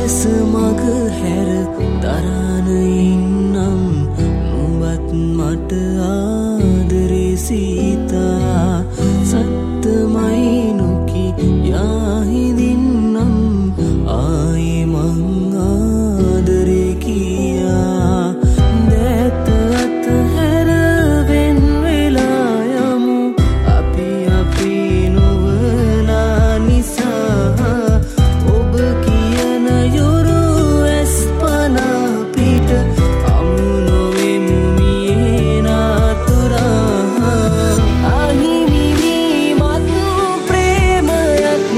සමග හැර දරාන ඉන්නම් නුඹත් මට ආදරේ සීතා සත්තමයි නොකි යාහිදින්නම් ආයේ මං ආදරේ කියා දැත අතහැර වෙන් වෙලා යමු අපි අපි නොවලා නිසා ඔබ කියන යුරු එස්පනා පිට අමු නොවෙමු මියේ නාතුරා අහිමි වීමත් ප්‍රේමයක්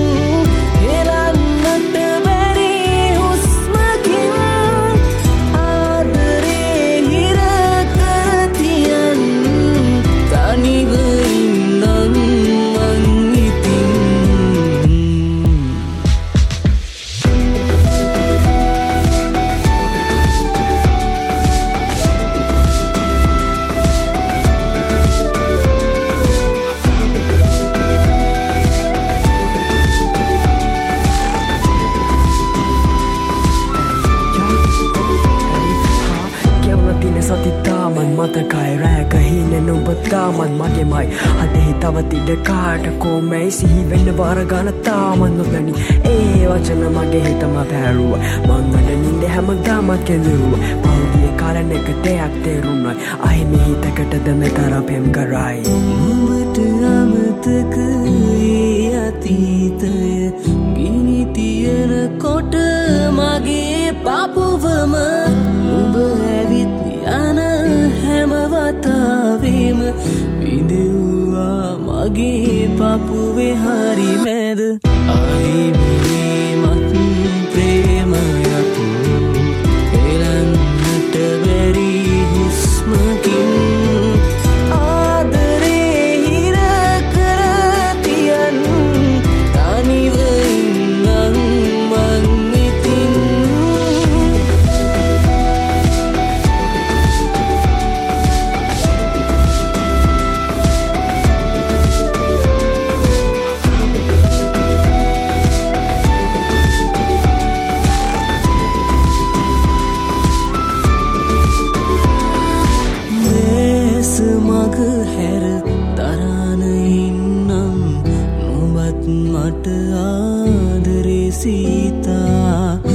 හෙලන්නට බැරි හුස්මකින් ආදරේ හිර කර තියන් තනිව ඉන්නම් මං ඉතින් Tiene satitaman matakai rääkä hiinen upattaaman makemai Hadehi tavatide kaata komei sihi venne varagana taaman notani Ee vachana mage hitama päruwa Mangana ninde hämagdamat keluwa Paugie kalan eka teak terunai Ahimi hitakata me tarapem garai නුඹට අමතක ඒ අතීතය ගිනි තියන කොට මගේ පපුවම නුඹ ඇවිත් යන හැම වතාවෙම විඳුවා මගේ පපුවේ හරි මැද අහිමිවීමත් ප්‍රේමයක් හෙලන්නට බැරි හුස්මකින් ආදරේ හිර කර තියන් තනිව ඉන්නම් මං ඉතින් සමග හැර දරාන ඉන්නම් නුඹත් මට ආදරේ සීතා